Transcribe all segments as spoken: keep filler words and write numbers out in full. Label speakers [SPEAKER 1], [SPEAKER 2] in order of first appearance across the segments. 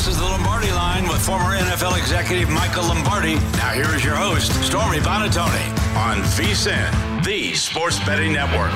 [SPEAKER 1] This is the Lombardi Line with former N F L executive Michael Lombardi. Now here is your host, Stormy Buonantony, on V S I N, the Sports Betting Network.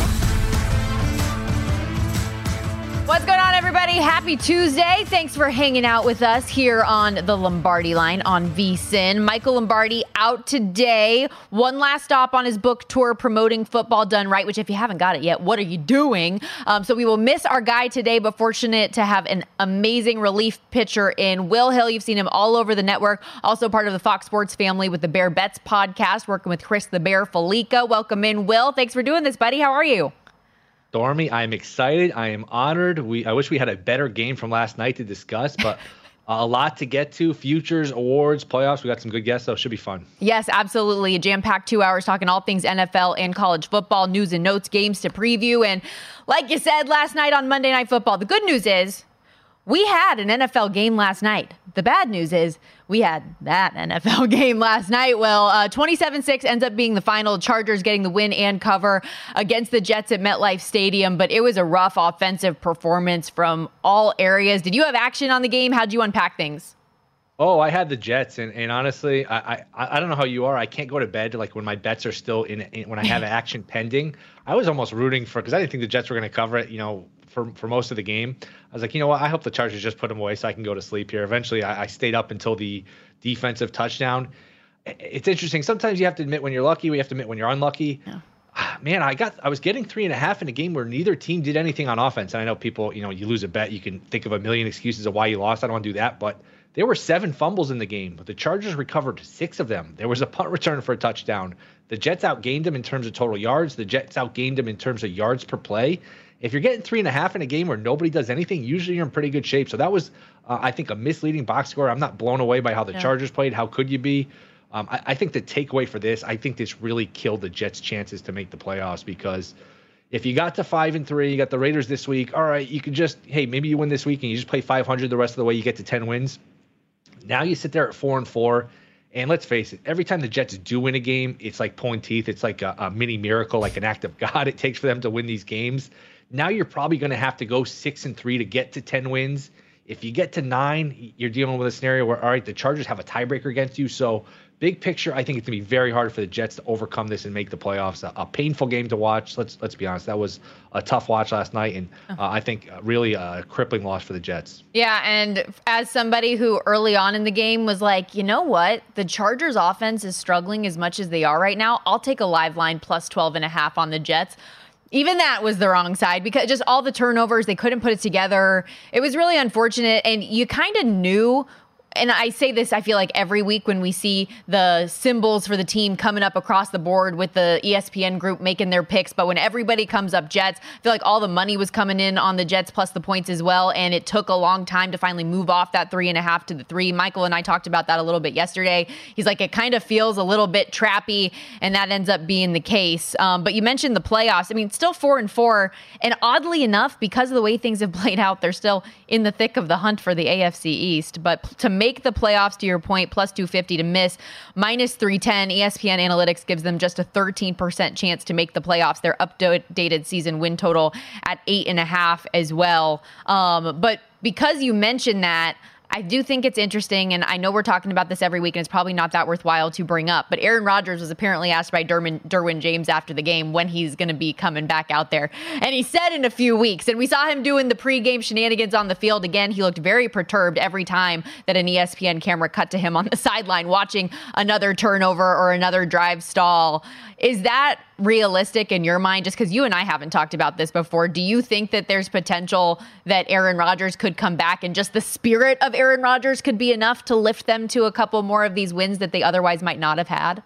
[SPEAKER 2] What's going on, everybody? Happy Tuesday. Thanks for hanging out with us here on the Lombardi Line on V S I N. Michael Lombardi out today. One last stop on his book tour promoting Football Done Right, which if you haven't got it yet, what are you doing? Um, so we will miss our guy today, but fortunate to have an amazing relief pitcher in Will Hill. You've seen him all over the network. Also part of the Fox Sports family with the Bear Bets podcast, working with Chris the Bear Felica. Welcome in, Will. Thanks for doing this, buddy. How are you?
[SPEAKER 3] Stormy, I'm excited. I am honored. We I wish we had a better game from last night to discuss, but a lot to get to. Futures, awards, playoffs. We got some good guests, so it should be fun.
[SPEAKER 2] Yes, absolutely. A jam-packed two hours talking all things N F L and college football, news and notes, games to preview. And like you said last night on Monday Night Football, the good news is we had an N F L game last night. The bad news is we had that N F L game last night. Well, uh, twenty-seven six ends up being the final. Chargers getting the win and cover against the Jets at MetLife Stadium. But it was a rough offensive performance from all areas. Did you have action on the game? How'd you unpack things?
[SPEAKER 3] Oh, I had the Jets, and, and honestly, I, I I don't know how you are. I can't go to bed like when my bets are still in, in when I have action pending. I was almost rooting for, because I didn't think the Jets were going to cover it, you know, for for most of the game. I was like, you know what, I hope the Chargers just put them away so I can go to sleep here. Eventually, I, I stayed up until the defensive touchdown. It's interesting. Sometimes you have to admit when you're lucky. We have to admit when you're unlucky. Yeah. Man, I got I was getting three and a half in a game where neither team did anything on offense. And I know people, you know, you lose a bet, you can think of a million excuses of why you lost. I don't want to do that, but there were seven fumbles in the game, but the Chargers recovered six of them. There was a punt return for a touchdown. The Jets outgained them in terms of total yards. The Jets outgained them in terms of yards per play. If you're getting three and a half in a game where nobody does anything, usually you're in pretty good shape. So that was, uh, I think, a misleading box score. I'm not blown away by how the yeah. Chargers played. How could you be? Um, I, I think the takeaway for this, I think this really killed the Jets' chances to make the playoffs, because if you got to five and three, you got the Raiders this week. All right, you could just, hey, maybe you win this week and you just play five hundred the rest of the way. You get to ten wins. Now you sit there at four and four, and let's face it, every time the Jets do win a game, it's like pulling teeth. It's like a, a mini miracle, like an act of God it takes for them to win these games. Now you're probably going to have to go six and three to get to ten wins. If you get to nine, you're dealing with a scenario where, all right, the Chargers have a tiebreaker against you. So big picture, I think it's going to be very hard for the Jets to overcome this and make the playoffs. A, a painful game to watch. Let's let's be honest. That was a tough watch last night, and uh, I think really a crippling loss for the Jets.
[SPEAKER 2] Yeah, and as somebody who early on in the game was like, you know what? The Chargers offense is struggling as much as they are right now. I'll take a live line plus twelve and a half on the Jets. Even that was the wrong side, because just all the turnovers, they couldn't put it together. It was really unfortunate, and you kind of knew. And I say this, I feel like every week when we see the symbols for the team coming up across the board with the E S P N group making their picks. But when everybody comes up Jets, I feel like all the money was coming in on the Jets plus the points as well. And it took a long time to finally move off that three and a half to the three. Michael and I talked about that a little bit yesterday. He's like, it kind of feels a little bit trappy, and that ends up being the case. Um, but you mentioned the playoffs. I mean, still four and four. And oddly enough, because of the way things have played out, they're still in the thick of the hunt for the A F C East. But to make Make the playoffs, to your point, plus two fifty to miss, minus three ten. E S P N Analytics gives them just a thirteen percent chance to make the playoffs. Their updated season win total at eight and a half as well. Um, but because you mentioned that, I do think it's interesting, and I know we're talking about this every week, and it's probably not that worthwhile to bring up, but Aaron Rodgers was apparently asked by Derwin, Derwin James after the game when he's going to be coming back out there. And he said in a few weeks, and we saw him doing the pregame shenanigans on the field again. He looked very perturbed every time that an E S P N camera cut to him on the sideline watching another turnover or another drive stall. Is that realistic in your mind? Just because you and I haven't talked about this before, do you think that there's potential that Aaron Rodgers could come back and just the spirit of Aaron Rodgers could be enough to lift them to a couple more of these wins that they otherwise might not have had?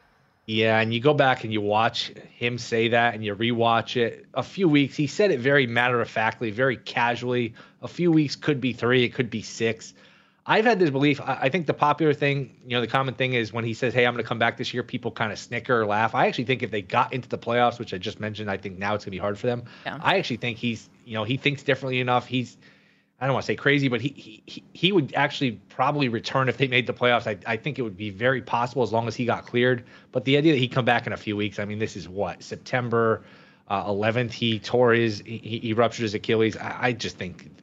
[SPEAKER 3] Yeah, and you go back and you watch him say that and you rewatch it. A few weeks, he said it very matter-of-factly, very casually. A few weeks could be three, it could be six. I've had this belief. I think the popular thing, you know, the common thing is when he says, hey, I'm going to come back this year, people kind of snicker or laugh. I actually think if they got into the playoffs, which I just mentioned, I think now it's going to be hard for them. Yeah. I actually think he's, you know, he thinks differently enough. He's, I don't want to say crazy, but he he he would actually probably return if they made the playoffs. I, I think it would be very possible as long as he got cleared. But the idea that he'd come back in a few weeks, I mean, this is what, September uh, eleventh, he tore his, he, he ruptured his Achilles. I, I just think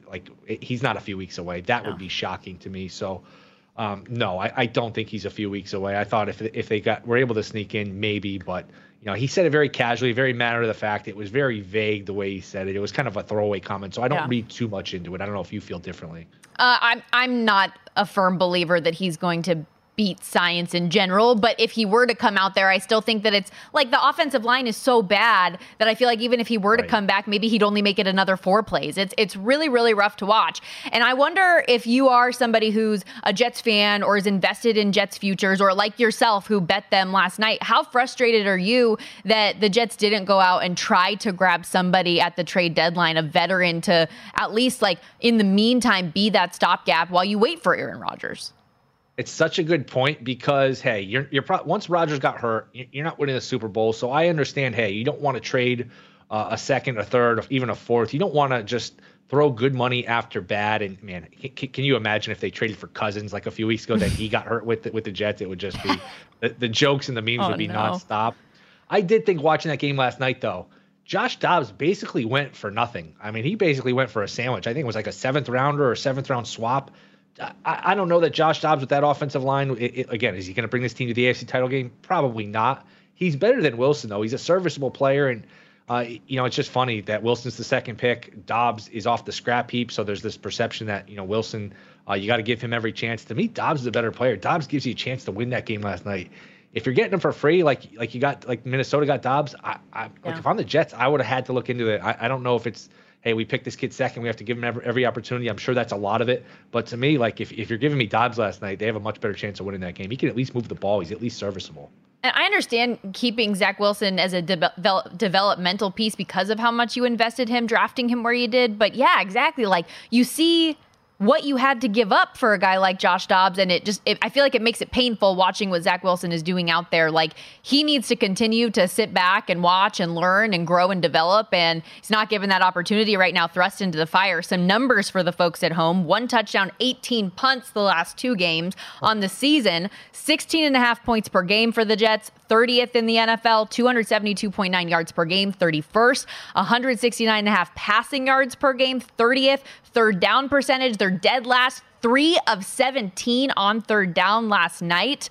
[SPEAKER 3] like he's not a few weeks away. That no. would be shocking to me. So, um, no, I, I don't think he's a few weeks away. I thought if if they got were able to sneak in, maybe, but you know, he said it very casually, very matter of the fact. It was very vague the way he said it. It was kind of a throwaway comment, so I don't yeah. read too much into it. I don't know if you feel differently.
[SPEAKER 2] Uh, I'm I'm not a firm believer that he's going to beat science in general, but if he were to come out there, I still think that it's like the offensive line is so bad that I feel like even if he were right. to come back, maybe he'd only make it another four plays. It's it's really, really rough to watch. And I wonder if you are somebody who's a Jets fan or is invested in Jets futures, or like yourself who bet them last night, how frustrated are you that the Jets didn't go out and try to grab somebody at the trade deadline, a veteran, to at least like in the meantime be that stopgap while you wait for Aaron Rodgers?
[SPEAKER 3] It's such a good point because, hey, you're you're pro- once Rodgers got hurt, you're not winning the Super Bowl. So I understand, hey, you don't want to trade uh, a second, a third, or even a fourth. You don't want to just throw good money after bad. And man, can, can you imagine if they traded for Cousins like a few weeks ago that he got hurt with the, with the Jets? It would just be the, the jokes and the memes oh, would be no. nonstop. I did think watching that game last night, though, Josh Dobbs basically went for nothing. I mean, he basically went for a sandwich. I think it was like a seventh rounder or a seventh round swap. I, I don't know that Josh Dobbs with that offensive line, it, it, again, is he going to bring this team to the A F C title game? Probably not. He's better than Wilson, though. He's a serviceable player, and, uh, you know, it's just funny that Wilson's the second pick. Dobbs is off the scrap heap, so there's this perception that, you know, Wilson, uh, you got to give him every chance. To me, Dobbs is a better player. Dobbs gives you a chance to win that game last night. If you're getting him for free, like like you got, like Minnesota got Dobbs, I, I, yeah. like if I'm the Jets, I would have had to look into it. I, I don't know if it's, hey, we picked this kid second, we have to give him every, every opportunity. I'm sure that's a lot of it. But to me, like if, if you're giving me Dobbs last night, they have a much better chance of winning that game. He can at least move the ball. He's at least serviceable.
[SPEAKER 2] And I understand keeping Zach Wilson as a de- developmental piece because of how much you invested him, drafting him where you did. But yeah, exactly. Like you see what you had to give up for a guy like Josh Dobbs. And it just, it, I feel like it makes it painful watching what Zach Wilson is doing out there. Like he needs to continue to sit back and watch and learn and grow and develop. And he's not given that opportunity right now, thrust into the fire. Some numbers for the folks at home: one touchdown, eighteen punts the last two games on the season, sixteen and a half points per game for the Jets, thirtieth in the N F L, two seventy-two point nine yards per game, thirty-first, one sixty-nine and a half passing yards per game, thirtieth, third down percentage. They're dead last, three of seventeen on third down last night.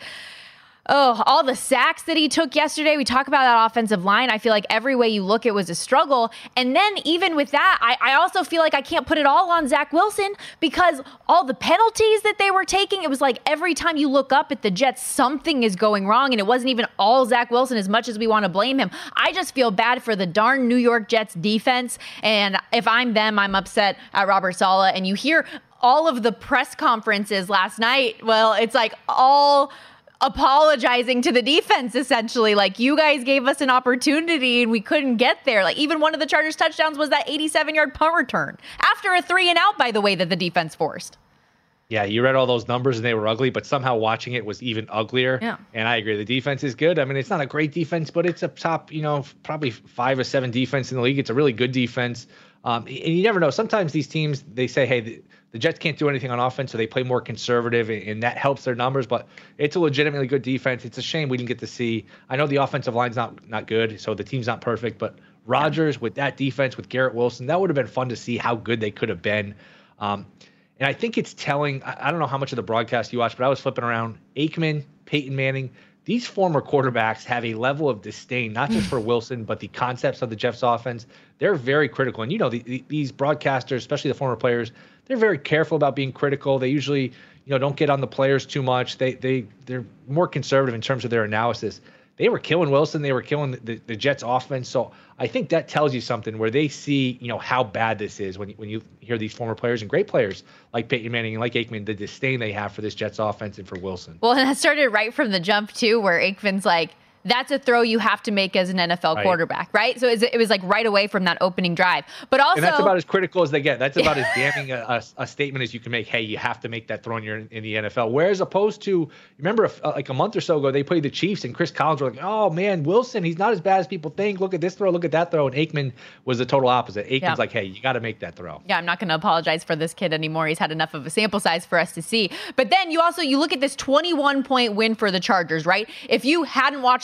[SPEAKER 2] Oh, all the sacks that he took yesterday. We talk about that offensive line. I feel like every way you look, it was a struggle. And then even with that, I, I also feel like I can't put it all on Zach Wilson because all the penalties that they were taking, it was like every time you look up at the Jets, something is going wrong. And it wasn't even all Zach Wilson as much as we want to blame him. I just feel bad for the darn New York Jets defense. And if I'm them, I'm upset at Robert Saleh. And you hear all of the press conferences last night. Well, it's like all apologizing to the defense, essentially. Like, you guys gave us an opportunity and we couldn't get there. Like, even one of the Chargers touchdowns was that eighty-seven yard punt return after a three and out, by the way, that the defense forced.
[SPEAKER 3] Yeah, you read all those numbers and they were ugly, but somehow watching it was even uglier. Yeah. And I agree. The defense is good. I mean, it's not a great defense, but it's a top, you know, probably five or seven defense in the league. It's a really good defense. Um, and you never know. Sometimes these teams, they say, hey, the, the Jets can't do anything on offense, so they play more conservative, and, and that helps their numbers. But it's a legitimately good defense. It's a shame we didn't get to see. I know the offensive line's not not good, so the team's not perfect. But Rodgers with that defense, with Garrett Wilson, that would have been fun to see how good they could have been. Um, and I think it's telling. I, I don't know how much of the broadcast you watched, but I was flipping around. Aikman, Peyton Manning, these former quarterbacks have a level of disdain, not just for Wilson, but the concepts of the Jets offense. They're very critical. And, you know, the, the, these broadcasters, especially the former players, they're very careful about being critical. They usually, you know, don't get on the players too much. They, they, they're more conservative in terms of their analysis. They were killing Wilson. They were killing the, the, the Jets offense. So I think that tells you something where they see, you know, how bad this is when you, when you hear these former players and great players like Peyton Manning and like Aikman, the disdain they have for this Jets offense and for Wilson.
[SPEAKER 2] Well, and that started right from the jump, too, where Aikman's like, that's a throw you have to make as an N F L right. quarterback, right? So it was like right away from that opening drive. But also,
[SPEAKER 3] and that's about as critical as they get. That's about as damning a, a, a statement as you can make. Hey, you have to make that throw in, your, in the N F L. Whereas opposed to, remember, a, like a month or so ago, they played the Chiefs, and Chris Collins were like, "Oh man, Wilson, he's not as bad as people think. Look at this throw, look at that throw." And Aikman was the total opposite. Aikman's yeah. like, "Hey, you got to make that throw."
[SPEAKER 2] Yeah, I'm not going to apologize for this kid anymore. He's had enough of a sample size for us to see. But then you also you look at this twenty-one point win for the Chargers, right? If you hadn't watched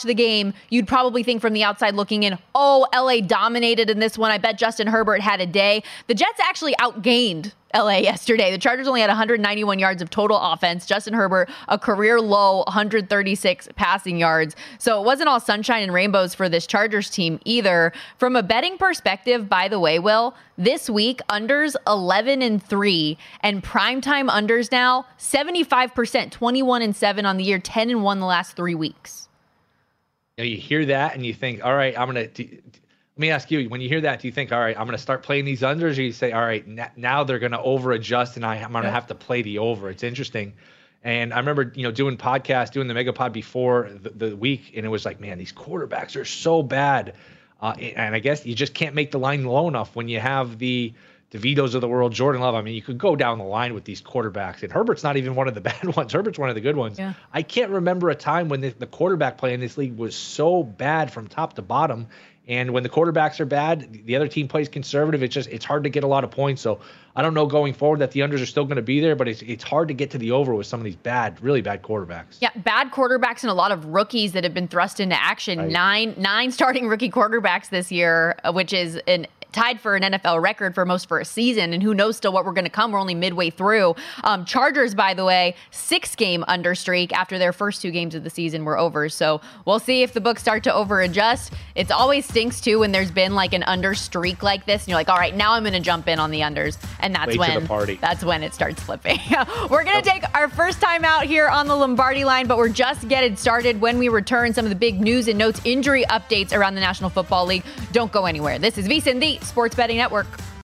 [SPEAKER 2] the game, you'd probably think from the outside looking in, oh, L A dominated in this one. I bet Justin Herbert had a day. The Jets actually outgained L A yesterday. The Chargers only had one hundred ninety-one yards of total offense. Justin Herbert, a career low one hundred thirty-six passing yards. So it wasn't all sunshine and rainbows for this Chargers team either. From a betting perspective, by the way, Will, this week, unders eleven and three, and primetime unders now seventy-five percent, twenty-one and seven on the year, ten and one the last three weeks.
[SPEAKER 3] You know, you hear that and you think, all right, I'm going to... Let me ask you, when you hear that, do you think, all right, I'm going to start playing these unders, or you say, all right, n- now they're going to over adjust and I, I'm going to have to play the over? It's interesting. And I remember, you know, doing podcasts, doing the Megapod before the, the week, and it was like, man, these quarterbacks are so bad. Uh, and I guess you just can't make the line low enough when you have the DeVitos of the world, Jordan Love. I mean, you could go down the line with these quarterbacks, and Herbert's not even one of the bad ones. Herbert's one of the good ones. Yeah. I can't remember a time when the, the quarterback play in this league was so bad from top to bottom. And when the quarterbacks are bad, the other team plays conservative. It's just it's hard to get a lot of points. So I don't know going forward that the unders are still going to be there, but it's it's hard to get to the over with some of these bad, really bad quarterbacks.
[SPEAKER 2] Yeah, bad quarterbacks and a lot of rookies that have been thrust into action. Right. Nine nine starting rookie quarterbacks this year, which is an tied for an N F L record for most for a season, and who knows still what we're going to come. We're only midway through. Um, Chargers, by the way, six-game under streak after their first two games of the season were over. So we'll see if the books start to over-adjust. It always stinks, too, when there's been like an under streak like this, and you're like, all right, now I'm going to jump in on the unders, and that's
[SPEAKER 3] Late
[SPEAKER 2] when
[SPEAKER 3] to the party.
[SPEAKER 2] That's when it starts flipping. We're going to take our first time out here on the Lombardi line, but we're just getting started. When we return, some of the big news and notes, injury updates around the National Football League. Don't go anywhere. This is VSiN, the Sports Betting Network.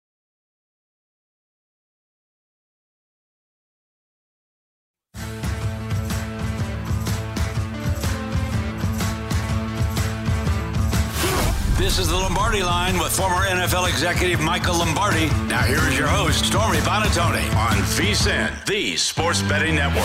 [SPEAKER 1] This is the Lombardi Line with former N F L executive Michael Lombardi. Now here is your host, Stormy Buonantony, on VSiN, the Sports Betting Network.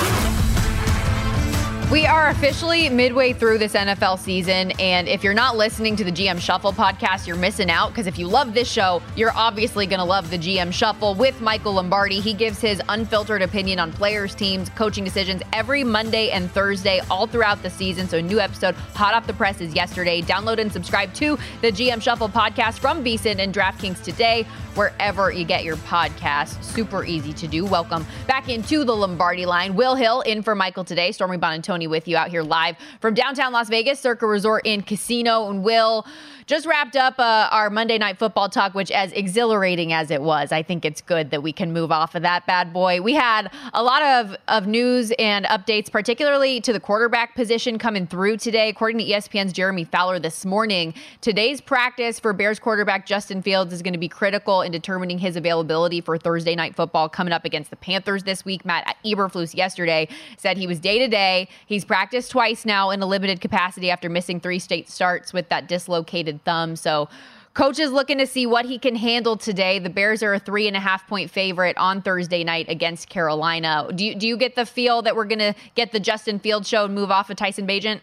[SPEAKER 2] We are officially midway through this N F L season, and if you're not listening to the G M Shuffle podcast, you're missing out, because if you love this show, you're obviously going to love the G M Shuffle with Michael Lombardi. He gives his unfiltered opinion on players, teams, coaching decisions every Monday and Thursday all throughout the season. So a new episode hot off the press is yesterday. Download and subscribe to the G M Shuffle podcast from VSiN and DraftKings today, wherever you get your podcasts. Super easy to do. Welcome back into the Lombardi Line. Will Hill in for Michael today. Stormy Buonantony with you out here live from downtown Las Vegas, Circa Resort and Casino. And Will just wrapped up uh, our Monday Night Football talk, which, as exhilarating as it was, I think it's good that we can move off of that bad boy. We had a lot of, of news and updates, particularly to the quarterback position coming through today. According to E S P N's Jeremy Fowler this morning, today's practice for Bears quarterback Justin Fields is going to be critical in determining his availability for Thursday Night Football coming up against the Panthers this week. Matt Eberflus yesterday said he was day-to-day. He's practiced twice now in a limited capacity after missing three state starts with that dislocated thumb. So coach is looking to see what he can handle today. The Bears are a three and a half point favorite on Thursday night against Carolina. Do you, do you get the feel that we're going to get the Justin Fields show and move off of Tyson Bagent?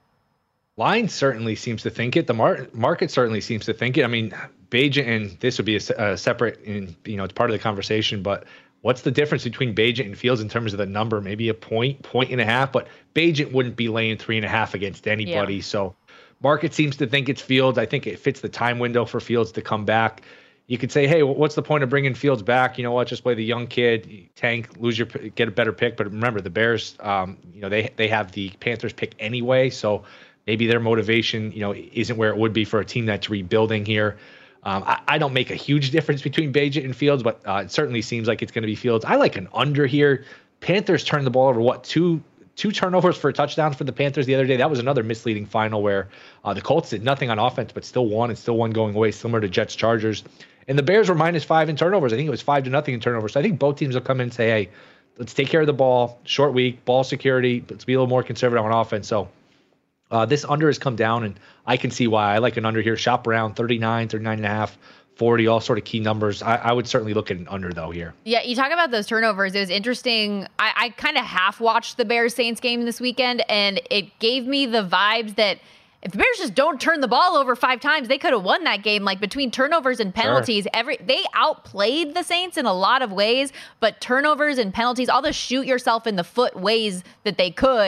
[SPEAKER 3] Line certainly seems to think it. The mar- market certainly seems to think it. I mean, Bagent, and this would be a, a separate, in, you know, it's part of the conversation, but what's the difference between Bagent and Fields in terms of the number? Maybe a point, point and a half, but Bagent wouldn't be laying three and a half against anybody. Yeah. So market seems to think it's Fields. I think it fits the time window for Fields to come back. You could say, hey, what's the point of bringing Fields back? You know what? Just play the young kid, tank, lose your, get a better pick. But remember, the Bears, um, you know, they they have the Panthers pick anyway, so maybe their motivation, you know, isn't where it would be for a team that's rebuilding here. Um, I, I don't make a huge difference between Bagent and Fields, but uh, it certainly seems like it's going to be Fields. I like an under here. Panthers turned the ball over, what, two two turnovers for touchdowns for the Panthers the other day. That was another misleading final where uh, the Colts did nothing on offense, but still won and still won going away, similar to Jets Chargers. And the Bears were minus five in turnovers. I think it was five to nothing in turnovers. So I think both teams will come in and say, hey, let's take care of the ball, short week, ball security, let's be a little more conservative on offense. So uh, this under has come down, and I can see why. I like an under here. Shop around thirty-nine, thirty-nine and a half. forty, all sort of key numbers. I, I would certainly look at an under, though, here.
[SPEAKER 2] Yeah, you talk about those turnovers. It was interesting. I, I kind of half-watched the Bears-Saints game this weekend, and it gave me the vibes that if the Bears just don't turn the ball over five times, they could have won that game. Like, between turnovers and penalties, sure. every they outplayed the Saints in a lot of ways, but turnovers and penalties, all the shoot yourself in the foot ways that they could,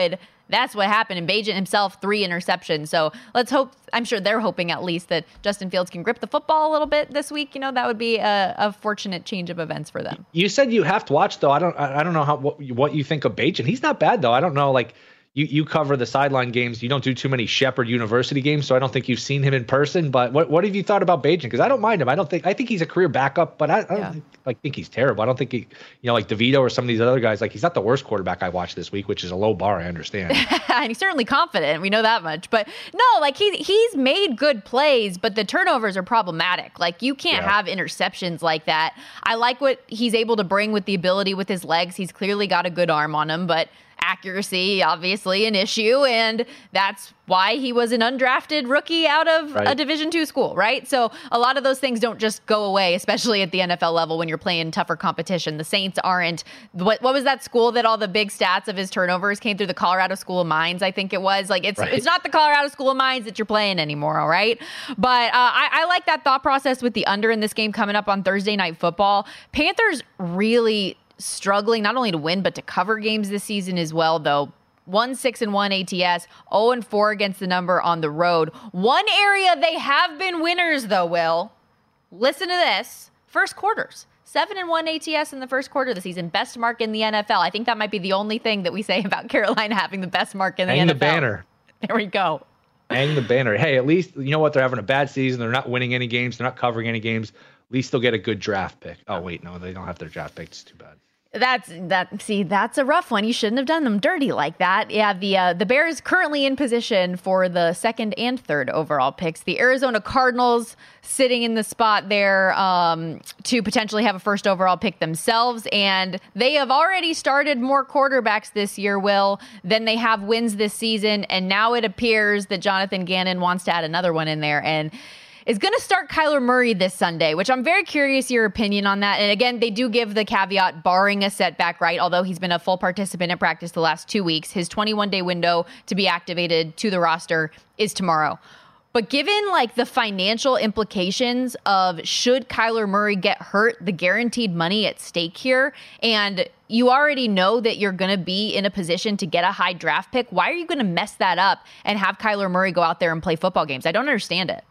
[SPEAKER 2] that's what happened. And Bagent himself, three interceptions. So let's hope, I'm sure they're hoping at least that Justin Fields can grip the football a little bit this week. You know, that would be a, a fortunate change of events for them.
[SPEAKER 3] You said you have to watch, though. I don't I don't know how what, what you think of Bagent. He's not bad, though. I don't know, like, You you cover the sideline games. You don't do too many Shepherd University games, so I don't think you've seen him in person. But what what have you thought about Bagent? Because I don't mind him. I don't think I think he's a career backup, but I, I don't
[SPEAKER 2] yeah.
[SPEAKER 3] think, like think he's terrible. I don't think he, you know, like DeVito or some of these other guys. Like he's not the worst quarterback I watched this week, which is a low bar. I understand.
[SPEAKER 2] And he's certainly confident. We know that much. But no, like he he's made good plays, but the turnovers are problematic. Like you can't
[SPEAKER 3] yeah.
[SPEAKER 2] have interceptions like that. I like what he's able to bring with the ability with his legs. He's clearly got a good arm on him, but accuracy, obviously an issue, and that's why he was an undrafted rookie out of right. a Division two school, right? So a lot of those things don't just go away, especially at the N F L level when you're playing tougher competition. The Saints aren't. What what was that school that all the big stats of his turnovers came through? The Colorado School of Mines, I think it was. Like it's right. it's not the Colorado School of Mines that you're playing anymore, all right? But uh, I, I like that thought process with the under in this game coming up on Thursday Night Football. Panthers really struggling not only to win but to cover games this season as well, though. one six and one A T S, oh and four against the number on the road. One area they have been winners, though, Will. Listen to this. First quarters. seven and one A T S in the first quarter of the season. Best mark in the N F L. I think that might be the only thing that we say about Carolina having the best mark in the
[SPEAKER 3] Hang
[SPEAKER 2] N F L.
[SPEAKER 3] the banner.
[SPEAKER 2] There we go.
[SPEAKER 3] Hang the banner. Hey, at least, you know what? They're having a bad season. They're not winning any games. They're not covering any games. At least they'll get a good draft pick. Oh, wait, no, they don't have their draft pick. It's too bad.
[SPEAKER 2] That's that. See, that's a rough one. You shouldn't have done them dirty like that. Yeah, the uh, the Bears currently in position for the second and third overall picks. The Arizona Cardinals sitting in the spot there um, to potentially have a first overall pick themselves, and they have already started more quarterbacks this year, Will, than they have wins this season. And now it appears that Jonathan Gannon wants to add another one in there, and is going to start Kyler Murray this Sunday, which I'm very curious your opinion on that. And again, they do give the caveat barring a setback, right? Although he's been a full participant at practice the last two weeks, his twenty-one day window to be activated to the roster is tomorrow. But given like the financial implications of should Kyler Murray get hurt, the guaranteed money at stake here, and you already know that you're going to be in a position to get a high draft pick, why are you going to mess that up and have Kyler Murray go out there and play football games? I don't understand it.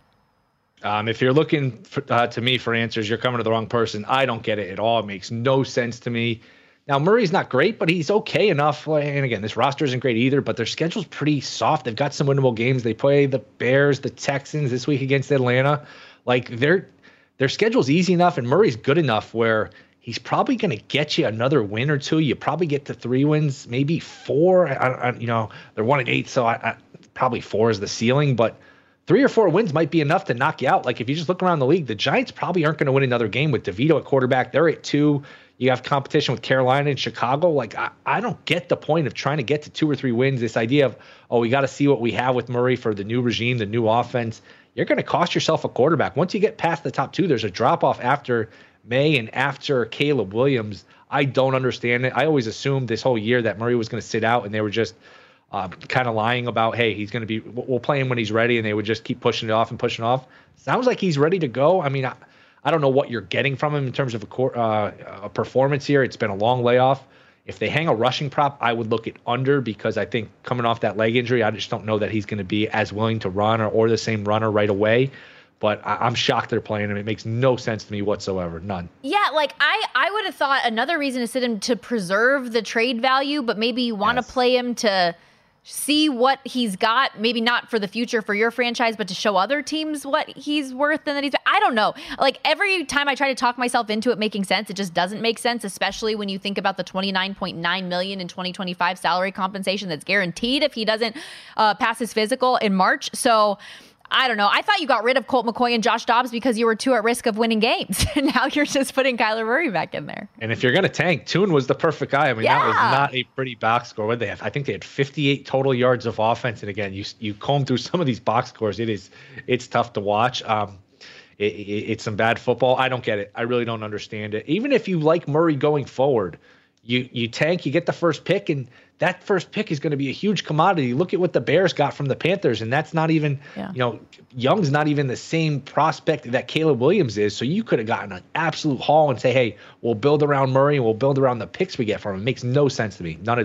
[SPEAKER 3] Um, if you're looking for, uh, to me for answers, you're coming to the wrong person. I don't get it at all. It makes no sense to me. Now, Murray's not great, but he's okay enough. And again, this roster isn't great either, but their schedule's pretty soft. They've got some winnable games. They play the Bears, the Texans this week against Atlanta. Like their their schedule's easy enough, and Murray's good enough where he's probably going to get you another win or two. You probably get to three wins, maybe four. I, I, you know, they're one and eight, so I, I, probably four is the ceiling, but three or four wins might be enough to knock you out. Like if you just look around the league, the Giants probably aren't going to win another game with DeVito at quarterback. They're at two. You have competition with Carolina and Chicago. Like I, I don't get the point of trying to get to two or three wins. This idea of, oh, we got to see what we have with Murray for the new regime, the new offense. You're going to cost yourself a quarterback. Once you get past the top two, there's a drop off after May and after Caleb Williams. I don't understand it. I always assumed this whole year that Murray was going to sit out, and they were just Uh, kind of lying about, hey, he's going to be, we'll play him when he's ready, and they would just keep pushing it off and pushing it off. Sounds like he's ready to go. I mean, I, I don't know what you're getting from him in terms of a, cor- uh, a performance here. It's been a long layoff. If they hang a rushing prop, I would look at under, because I think coming off that leg injury, I just don't know that he's going to be as willing to run or, or the same runner right away. But I, I'm shocked they're playing him. It makes no sense to me whatsoever. None.
[SPEAKER 2] Yeah, like I, I would have thought another reason to sit him to preserve the trade value, but maybe you want to yes. play him to see what he's got, maybe not for the future for your franchise, but to show other teams what he's worth and that he's, I don't know. Like every time I try to talk myself into it making sense, it just doesn't make sense, especially when you think about the twenty-nine point nine million dollars in twenty twenty-five salary compensation that's guaranteed if he doesn't uh, pass his physical in March. So I don't know. I thought you got rid of Colt McCoy and Josh Dobbs because you were too at risk of winning games. And now you're just putting Kyler Murray back in there.
[SPEAKER 3] And if you're going to tank, Tune was the perfect guy. I mean,
[SPEAKER 2] yeah.
[SPEAKER 3] that was not a pretty box score. What did they have? I think they had fifty-eight total yards of offense. And again, you you comb through some of these box scores. It is, it's tough to watch. Um, it, it, it's some bad football. I don't get it. I really don't understand it. Even if you like Murray going forward, you you tank, you get the first pick, and that first pick is going to be a huge commodity. Look at what the Bears got from the Panthers, and that's not even, yeah. you know, Young's not even the same prospect that Caleb Williams is. So you could have gotten an absolute haul and say, hey, we'll build around Murray and we'll build around the picks we get from him. It makes no sense to me. None at all.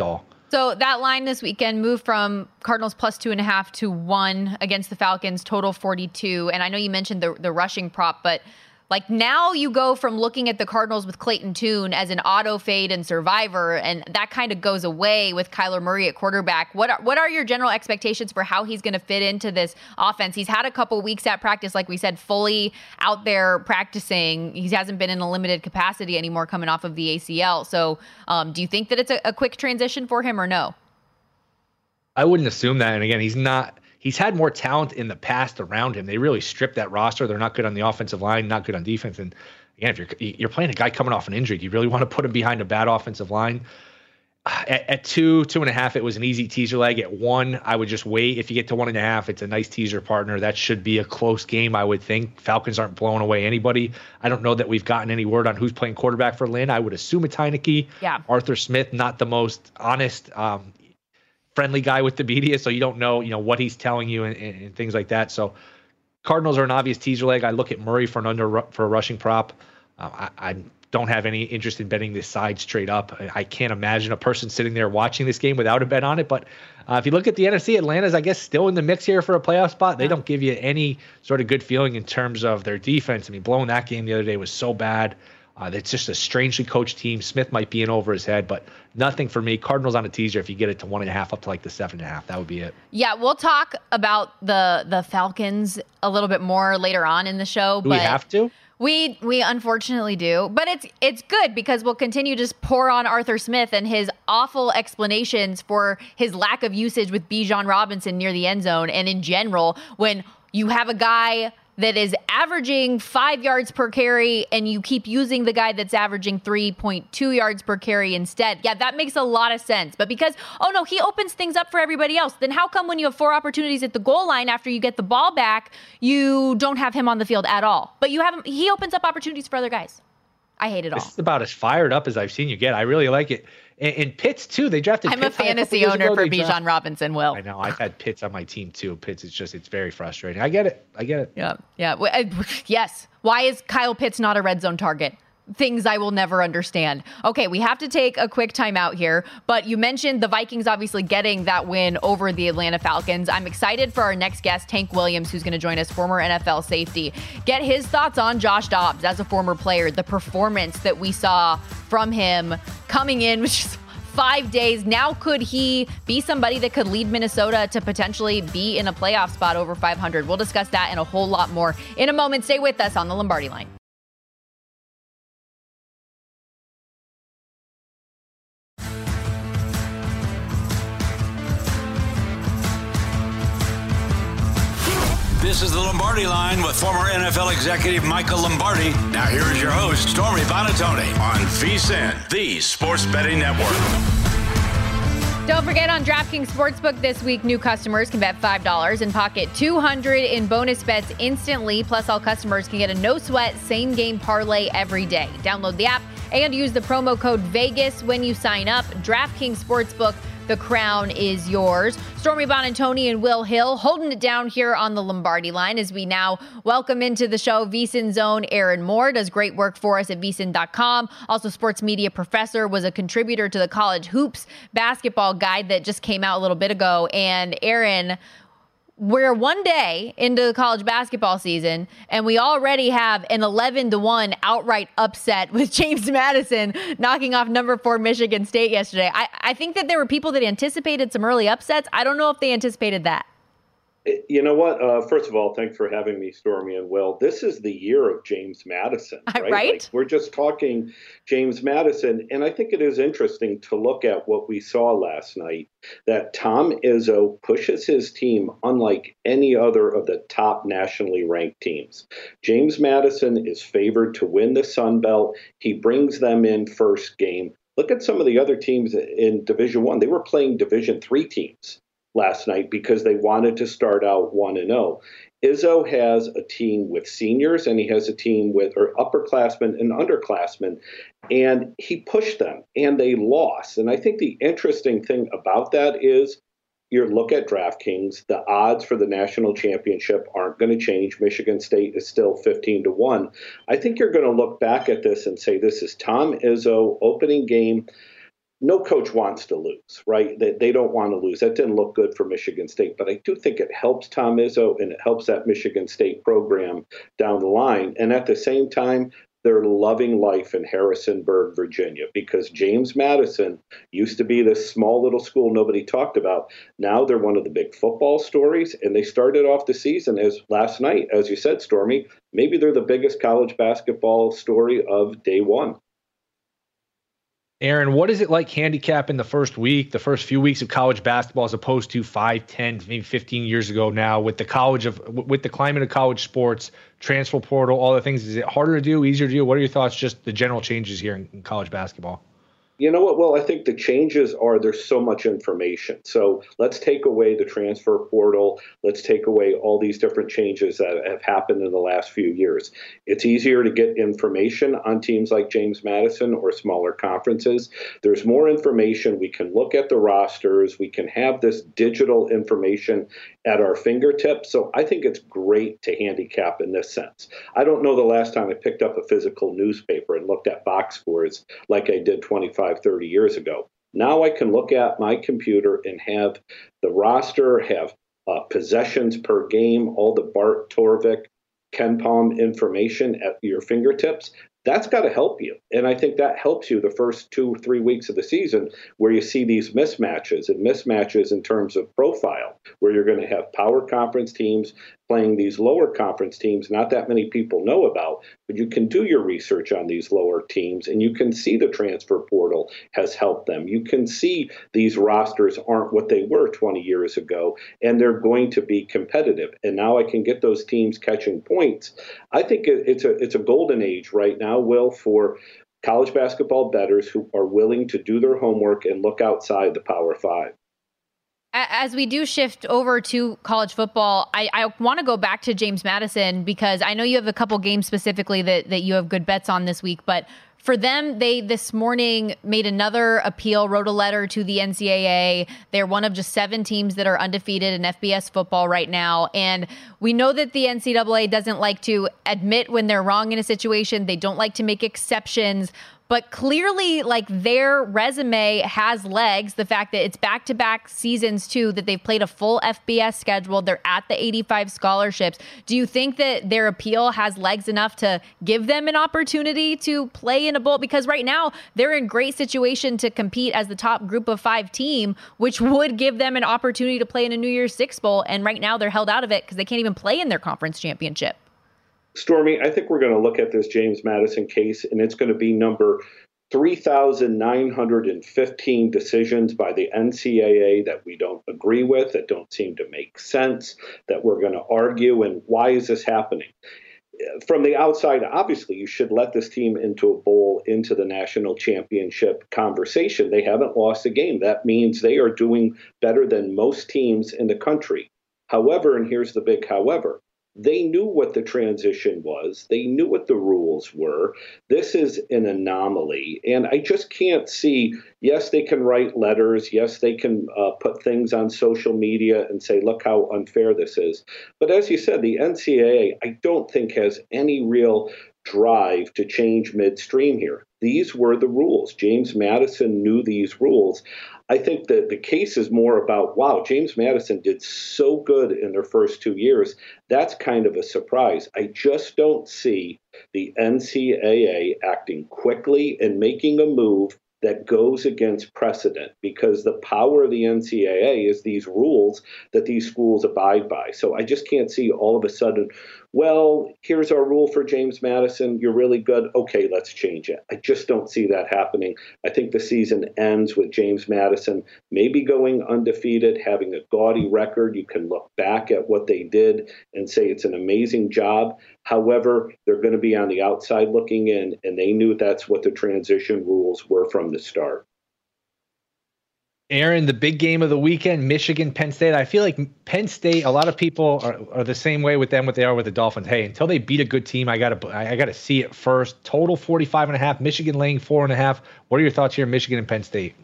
[SPEAKER 2] So that line this weekend moved from Cardinals plus two and a half to one against the Falcons, total forty-two. And I know you mentioned the the rushing prop, but like now you go from looking at the Cardinals with Clayton Tune as an auto fade and survivor, and that kind of goes away with Kyler Murray at quarterback. What are, what are your general expectations for how he's going to fit into this offense? He's had a couple weeks at practice, like we said, fully out there practicing. He hasn't been in a limited capacity anymore coming off of the A C L. So um, do you think that it's a, a quick transition for him or no?
[SPEAKER 3] I wouldn't assume that. And again, he's not. He's had more talent in the past around him. They really stripped that roster. They're not good on the offensive line, not good on defense. And again, if you're you're playing a guy coming off an injury, do you really want to put him behind a bad offensive line? At, at two, two and a half, it was an easy teaser leg. At one, I would just wait. If you get to one and a half, it's a nice teaser partner. That should be a close game, I would think. Falcons aren't blowing away anybody. I don't know that we've gotten any word on who's playing quarterback for Lynn. I would assume it's Heineke.
[SPEAKER 2] Yeah.
[SPEAKER 3] Arthur Smith, not the most honest, um, friendly guy with the media, so you don't know, you know, what he's telling you and, and, and things like that. So Cardinals are an obvious teaser leg. I look at Murray for an under for a rushing prop. Uh, I, I don't have any interest in betting this side straight up. I, I can't imagine a person sitting there watching this game without a bet on it. But uh, if you look at the N F C, Atlanta's, I guess, still in the mix here for a playoff spot. They yeah. don't give you any sort of good feeling in terms of their defense. I mean, blowing that game the other day was so bad. Uh, it's just a strangely coached team. Smith might be in over his head, but nothing for me. Cardinals on a teaser. If you get it to one and a half up to like the seven and a half, that would be it.
[SPEAKER 2] Yeah, we'll talk about the the Falcons a little bit more later on in the show.
[SPEAKER 3] Do
[SPEAKER 2] but
[SPEAKER 3] we have to?
[SPEAKER 2] We we unfortunately do, but it's it's good because we'll continue to just pour on Arthur Smith and his awful explanations for his lack of usage with Bijan Robinson near the end zone, and in general when you have a guy that is averaging five yards per carry and you keep using the guy that's averaging three point two yards per carry instead. Yeah, that makes a lot of sense. But because, oh no, he opens things up for everybody else, then how come when you have four opportunities at the goal line after you get the ball back, you don't have him on the field at all? But you have him, he opens up opportunities for other guys. I hate it all.
[SPEAKER 3] This is about as fired up as I've seen you get. I really like it. And, and Pitts, too. They drafted
[SPEAKER 2] I'm
[SPEAKER 3] Pitts
[SPEAKER 2] a fantasy
[SPEAKER 3] a
[SPEAKER 2] owner
[SPEAKER 3] ago.
[SPEAKER 2] for
[SPEAKER 3] They
[SPEAKER 2] Bijan
[SPEAKER 3] draft-
[SPEAKER 2] Robinson, Will.
[SPEAKER 3] I know. I've had Pitts on my team, too. Pitts, it's just, it's very frustrating. I get it. I get it.
[SPEAKER 2] Yeah. Yeah. Yes. Why is Kyle Pitts not a red zone target? Things I will never understand. Okay, we have to take a quick timeout here, but you mentioned the Vikings obviously getting that win over the Atlanta Falcons. I'm excited for our next guest, Tank Williams, who's going to join us, former N F L safety. Get his thoughts on Josh Dobbs as a former player, the performance that we saw from him coming in, which is five days. Now, could he be somebody that could lead Minnesota to potentially be in a playoff spot over five hundred? We'll discuss that and a whole lot more in a moment. Stay with us on the Lombardi Line.
[SPEAKER 1] This is the Lombardi Line with former N F L executive Michael Lombardi. Now here is your host, Stormy Buonantony, on VSiN, the Sports Betting Network.
[SPEAKER 2] Don't forget, on DraftKings Sportsbook this week, new customers can bet five dollars and pocket two hundred dollars in bonus bets instantly. Plus, all customers can get a no-sweat same-game parlay every day. Download the app and use the promo code VEGAS when you sign up. DraftKings Sportsbook, the crown is yours. Stormy Buonantony and Will Hill holding it down here on the Lombardi Line as we now welcome into the show VSiN's own Aaron Moore. Does great work for us at V S I N dot com. Also sports media professor, was a contributor to the College Hoops basketball guide that just came out a little bit ago. And Aaron, we're one day into the college basketball season, and we already have an eleven to one outright upset with James Madison knocking off number four Michigan State yesterday. I, I think that there were people that anticipated some early upsets. I don't know if they anticipated that.
[SPEAKER 4] You know what? Uh, first of all, thanks for having me, Stormy and Will. This is the year of James Madison, right?
[SPEAKER 2] Right?
[SPEAKER 4] Like, we're just talking James Madison, and I think it is interesting to look at what we saw last night, that Tom Izzo pushes his team unlike any other of the top nationally ranked teams. James Madison is favored to win the Sun Belt. He brings them in first game. Look at some of the other teams in Division One. They were playing Division Three teams last night because they wanted to start out one and oh. Izzo has a team with seniors, and he has a team with or upperclassmen and underclassmen, and he pushed them, and they lost. And I think the interesting thing about that is you look at DraftKings, the odds for the national championship aren't going to change. Michigan State is still fifteen to one. I think you're going to look back at this and say this is Tom Izzo, opening game. no coach wants to lose, right? They, they don't want to lose. That didn't look good for Michigan State, but I do think it helps Tom Izzo and it helps that Michigan State program down the line. And at the same time, they're loving life in Harrisonburg, Virginia, because James Madison used to be this small little school nobody talked about. Now they're one of the big football stories, and they started off the season as last night, as you said, Stormy, maybe they're the biggest college basketball story of day one.
[SPEAKER 3] Aaron, what is it like handicapping the first week, the first few weeks of college basketball as opposed to five, ten, maybe fifteen years ago now with the college of with the climate of college sports, transfer portal, all the things? Is it harder to do, easier to do? What are your thoughts, just the general changes here in, in college basketball?
[SPEAKER 4] You know what? Well, I think the changes are there's so much information. So let's take away the transfer portal. Let's take away all these different changes that have happened in the last few years. It's easier to get information on teams like James Madison or smaller conferences. There's more information. We can look at the rosters. We can have this digital information at our fingertips. So I think it's great to handicap in this sense. I don't know the last time I picked up a physical newspaper and looked at box scores like I did twenty-five, thirty years ago. Now I can look at my computer and have the roster, have uh, possessions per game, all the Bart Torvik, Ken Palm information at your fingertips. That's got to help you. And I think that helps you the first two or three weeks of the season where you see these mismatches and mismatches in terms of profile, where you're going to have power conference teams playing these lower conference teams not that many people know about, but you can do your research on these lower teams and you can see the transfer portal has helped them. You can see these rosters aren't what they were twenty years ago, and they're going to be competitive. And now I can get those teams catching points. I think it's a it's a golden age right now, Will, for college basketball bettors who are willing to do their homework and look outside the Power Five.
[SPEAKER 2] As we do shift over to college football, I, I want to go back to James Madison because I know you have a couple games specifically that, that you have good bets on this week, but for them, they this morning made another appeal, wrote a letter to the N C double A. They're one of just seven teams that are undefeated in F B S football right now. And we know that the N C double A doesn't like to admit when they're wrong in a situation. They don't like to make exceptions. But clearly, like, their resume has legs. The fact that it's back-to-back seasons, too, that they've played a full F B S schedule. They're at the eighty-five scholarships. Do you think that their appeal has legs enough to give them an opportunity to play in a bowl? Because right now, they're in great situation to compete as the top group of five team, which would give them an opportunity to play in a New Year's Six Bowl. And right now, they're held out of it because they can't even play in their conference championship.
[SPEAKER 4] Stormy, I think we're going to look at this James Madison case, and it's going to be number three thousand nine hundred fifteen decisions by the N C double A that we don't agree with, that don't seem to make sense, that we're going to argue. And why is this happening? From the outside, obviously, you should let this team into a bowl, into the national championship conversation. They haven't lost a game. That means they are doing better than most teams in the country. However, and here's the big however, they knew what the transition was. They knew what the rules were. This is an anomaly. And I just can't see, yes, they can write letters. Yes, they can uh, put things on social media and say, look how unfair this is. But as you said, the N C double A, I don't think has any real drive to change midstream here. These were the rules. James Madison knew these rules. I think that the case is more about, wow, James Madison did so good in their first two years. That's kind of a surprise. I just don't see the N C double A acting quickly and making a move that goes against precedent, because the power of the N C double A is these rules that these schools abide by. So I just can't see all of a sudden, well, here's our rule for James Madison. You're really good. Okay, let's change it. I just don't see that happening. I think the season ends with James Madison maybe going undefeated, having a gaudy record. You can look back at what they did and say it's an amazing job. However, they're going to be on the outside looking in, and they knew that's what the transition rules were from the start.
[SPEAKER 3] Aaron, the big game of the weekend, Michigan, Penn State. I feel like Penn State, a lot of people are, are the same way with them, what they are with the Dolphins. Hey, until they beat a good team, I got to I got to see it first. Total forty-five and a half, Michigan laying four and a half. What are your thoughts here, Michigan and Penn State?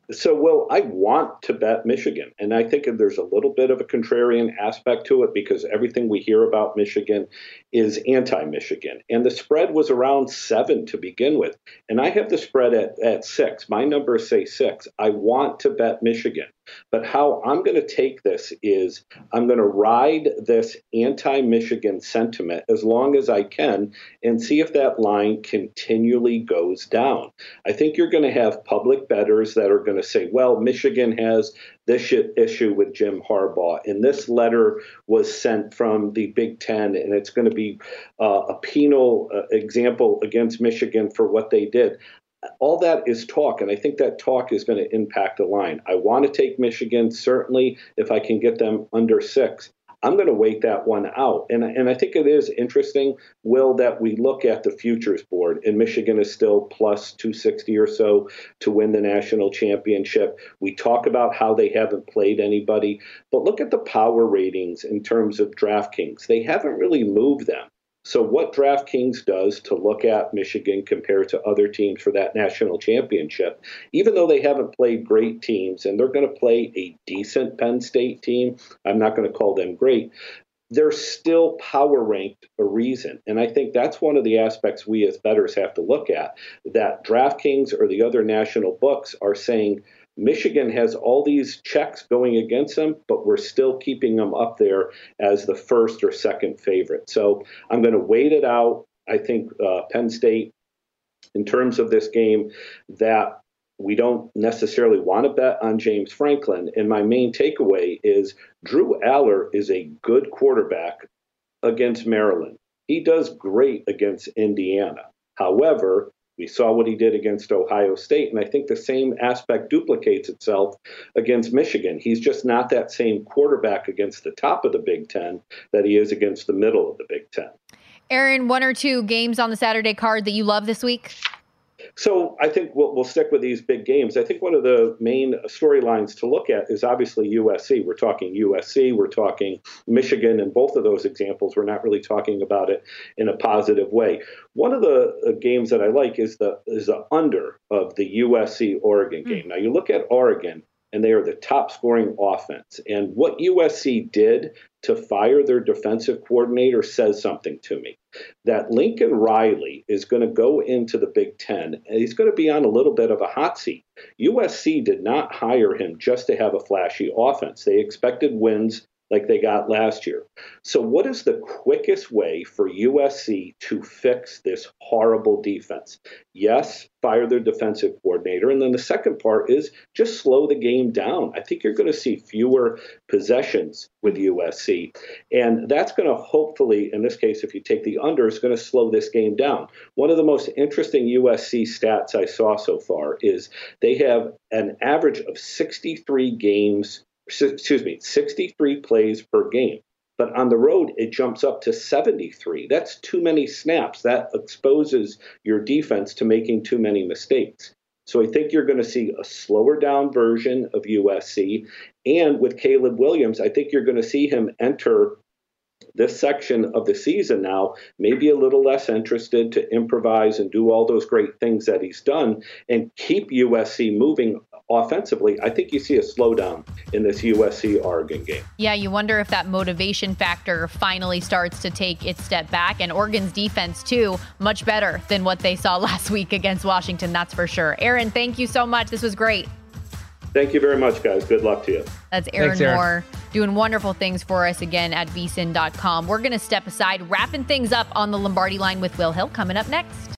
[SPEAKER 4] So, Will, I want to bet Michigan, and I think there's a little bit of a contrarian aspect to it because everything we hear about Michigan is anti-Michigan, and the spread was around seven to begin with, and I have the spread at, at six. My numbers say six. I want to bet Michigan, but how I'm going to take this is I'm going to ride this anti-Michigan sentiment as long as I can and see if that line continually goes down. I think you're going to have public bettors that are going to say, well, Michigan has this issue with Jim Harbaugh, and this letter was sent from the Big Ten, and it's going to be uh, a penal uh, example against Michigan for what they did. All that is talk, and I think that talk is going to impact the line. I want to take Michigan, certainly, if I can get them under six. I'm going to wait that one out. And, and I think it is interesting, Will, that we look at the futures board, and Michigan is still plus two sixty or so to win the national championship. We talk about how they haven't played anybody, but look at the power ratings in terms of DraftKings. They haven't really moved them. So what DraftKings does to look at Michigan compared to other teams for that national championship, even though they haven't played great teams and they're going to play a decent Penn State team, I'm not going to call them great, they're still power ranked a reason. And I think that's one of the aspects we as bettors have to look at, that DraftKings or the other national books are saying Michigan has all these checks going against them, but we're still keeping them up there as the first or second favorite. So I'm going to wait it out. I think uh, Penn State, in terms of this game, that we don't necessarily want to bet on James Franklin. And my main takeaway is Drew Aller is a good quarterback against Maryland. He does great against Indiana. However, we saw what he did against Ohio State, and I think the same aspect duplicates itself against Michigan. He's just not that same quarterback against the top of the Big Ten that he is against the middle of the Big Ten.
[SPEAKER 2] Aaron, one or two games on the Saturday card that you love this week?
[SPEAKER 4] So I think we'll, we'll stick with these big games. I think one of the main storylines to look at is obviously U S C. We're talking U S C, we're talking Michigan, and both of those examples, we're not really talking about it in a positive way. One of the uh, games that I like is the is the under of the U S C-Oregon game. Mm. Now, you look at Oregon, and they are the top scoring offense. And what U S C did to fire their defensive coordinator says something to me. That Lincoln Riley is going to go into the Big Ten, and he's going to be on a little bit of a hot seat. U S C did not hire him just to have a flashy offense. They expected wins like they got last year. So what is the quickest way for U S C to fix this horrible defense? Yes, fire their defensive coordinator. And then the second part is just slow the game down. I think you're going to see fewer possessions with U S C. And that's going to hopefully, in this case, if you take the under, is going to slow this game down. One of the most interesting U S C stats I saw so far is they have an average of sixty-three games excuse me, sixty-three plays per game. But on the road, it jumps up to seventy-three. That's too many snaps. That exposes your defense to making too many mistakes. So I think you're going to see a slower down version of U S C. And with Caleb Williams, I think you're going to see him enter this section of the season now, maybe a little less interested to improvise and do all those great things that he's done and keep U S C moving offensively. I think you see a slowdown in this U S C-Oregon game.
[SPEAKER 2] Yeah, you wonder if that motivation factor finally starts to take its step back. And Oregon's defense, too, much better than what they saw last week against Washington, that's for sure. Aaron, thank you so much. This was great.
[SPEAKER 4] Thank you very much, guys. Good luck to you.
[SPEAKER 2] That's Aaron,
[SPEAKER 3] Thanks, Aaron
[SPEAKER 2] Moore doing wonderful things for us again at V S I N dot com. We're going to step aside, wrapping things up on the Lombardi line with Will Hill coming up next.